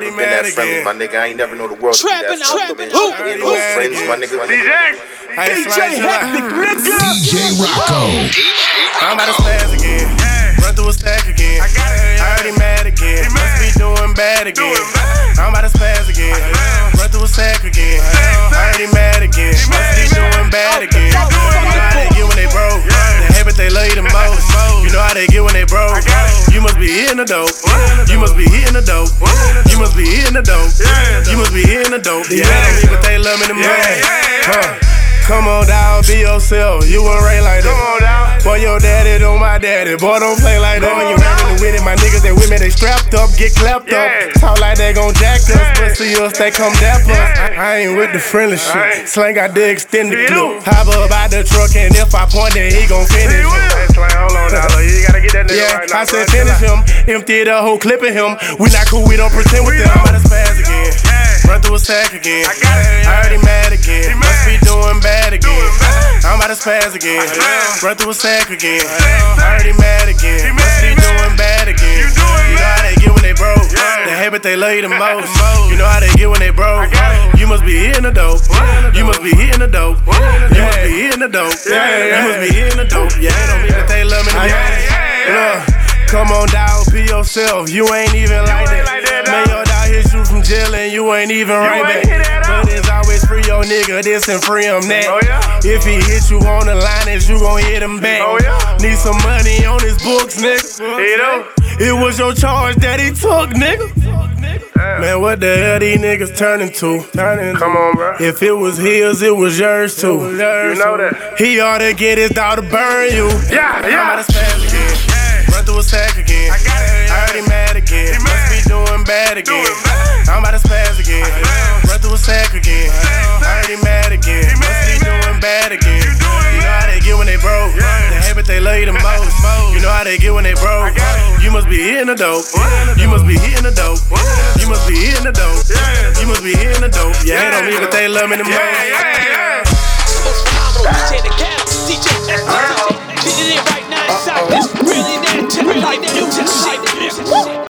never been that friendly, my nigga. I ain't never know the world to be that friendly. Ain't no friends, my nigga. DJ Hectic, nigga. DJ Rocco. I'm about to spaz again. Run through a stack again. I already mad again. Must be doing bad again. I'm about to spaz again. Run through a stack again. I already mad again. Must be doing bad again. You know how they get when they broke. The habit they love you the most. You know how they get when they broke. You must be hitting the dope. You must be hitting the dope. You must be hitting the dope. You must be hitting the dope. Yeah, but they love me the most. Come on down, be yourself. You won't rain like that. Come on down. Boy, your daddy don't my daddy. Boy, don't play like that. When you rapping with it, my niggas that with me, they strapped up, get clapped up. Talk like they gon' jack us, but see us, they come dap us. I ain't with the friendly shit. Slang got the extended clip. Hop up out the truck, and if I point it, he gon' finish. Hey, Slang, hold on now, you gotta get that nigga right now. I said finish him. Empty the whole clip of him. We not cool, we don't pretend with them. I'm about to spaz again. Run through a sack again. I already mad again. Must be doing bad again. I'm about to spaz again. Run through a sack again. I already mad again. Must be doing bad again. You know how they get when they broke. The habit they love you the most. You know how they get when they broke. You must be hitting the dope. You must be hitting the dope. You must be hitting the dope. You must be hitting the dope. Yeah, don't mean that they love me the most. Come on down, be yourself. You ain't even like that. Man, your dog hit you from jail and you ain't even right back. But it's always free your nigga this and free him that. If he hit you on the line, is you gon' hit him back. Need some money on his books, nigga. It was your charge that he took, nigga. Man, what the hell these niggas turning to? Come on, bro. If it was his, it was yours too. You know that. He ought to get his dog to burn you. Yeah. I'm about to spaz again. Run through a sack again. I already mad again. Must be doing bad again. I'm about to spaz again. Run through a sack again. I already mad again. Must be doing bad again. You know how they get when they broke. The habit they love you the most. You know how they get when they broke. You must be hitting the dope. You must be hitting the dope. You must be hitting the dope. You must be hitting the dope. Yeah, they don't mean that they love me the most.